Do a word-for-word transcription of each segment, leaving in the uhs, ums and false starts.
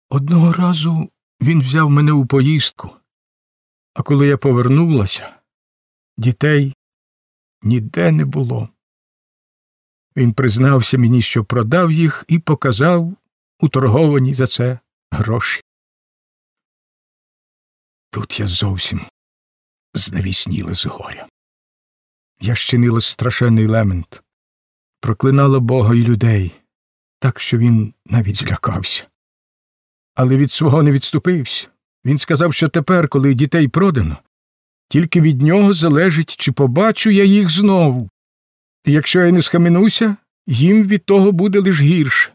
Одного разу він взяв мене у поїздку, а коли я повернулася, дітей ніде не було. Він признався мені, що продав їх і показав уторговані за це гроші. Тут я зовсім знавісніла з горя. Я щинила страшенний лемент, проклинала Бога і людей, так, що він навіть злякався. Але від свого не відступився. Він сказав, що тепер, коли дітей продано, тільки від нього залежить, чи побачу я їх знову. І якщо я не схаменуся, їм від того буде лиш гірше.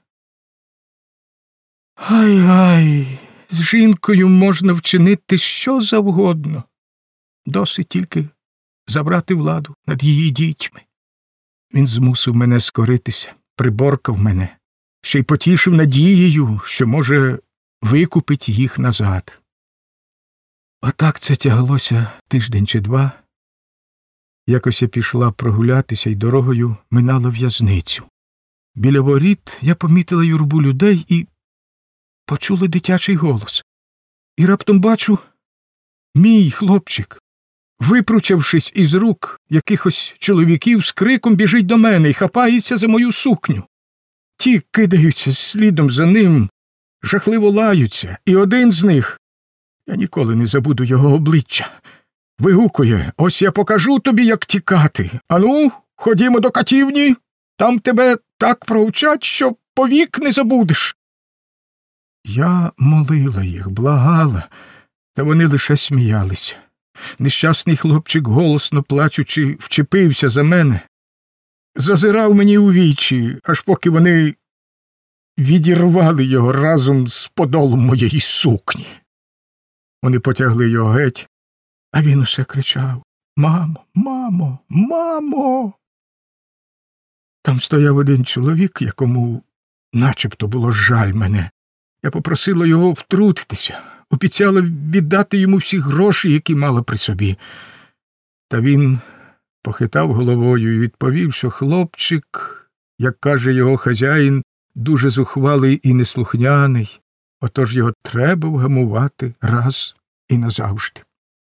Гай-гай, з жінкою можна вчинити що завгодно. Досить тільки забрати владу над її дітьми. Він змусив мене скоритися, приборкав мене, ще й потішив надією, що, може, викупить їх назад. А так це тяглося тиждень чи два. Якось я пішла прогулятися і дорогою минала в'язницю. Біля воріт я помітила юрбу людей і почула дитячий голос. І раптом бачу, мій хлопчик, випручавшись із рук якихось чоловіків, з криком біжить до мене і хапається за мою сукню. Ті кидаються слідом за ним, жахливо лаються, і один з них, я ніколи не забуду його обличчя, вигукує: «Ось я покажу тобі, як тікати. Ану, ходімо до катівні, там тебе так проучать, що повік не забудеш». Я молила їх, благала, та вони лише сміялися. Нещасний хлопчик, голосно плачучи, вчепився за мене, зазирав мені у вічі, аж поки вони відірвали його разом з подолом моєї сукні. Вони потягли його геть, а він усе кричав: «Мамо, мамо, мамо!» Там стояв один чоловік, якому начебто було жаль мене. Я попросила його втрутитися, обіцяла віддати йому всі гроші, які мала при собі. Та він похитав головою і відповів, що хлопчик, як каже його хазяїн, дуже зухвалий і неслухняний, отож його треба вгамувати раз і назавжди.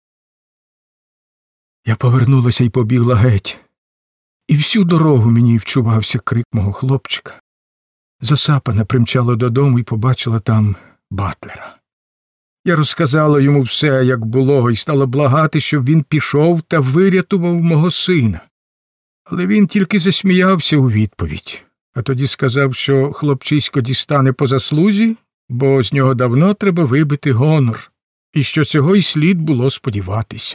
Я повернулася і побігла геть. І всю дорогу мені вчувався крик мого хлопчика. Засапана примчала додому і побачила там батлера. Я розказала йому все, як було, і стала благати, щоб він пішов та вирятував мого сина. Але він тільки засміявся у відповідь, а тоді сказав, що хлопчисько дістане по заслузі, бо з нього давно треба вибити гонор, і що цього й слід було сподіватися.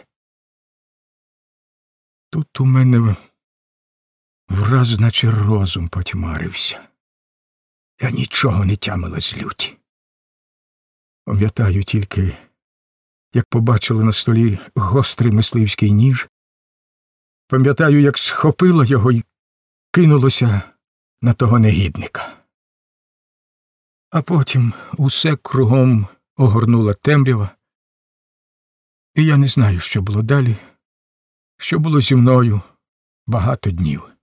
Тут у мене враз наче розум потьмарився. Я нічого не тямила з люті. Пам'ятаю тільки, як побачила на столі гострий мисливський ніж. Пам'ятаю, як схопила його і кинулося на того негідника. А потім усе кругом огорнула темрява, і я не знаю, що було далі, що було зі мною багато днів.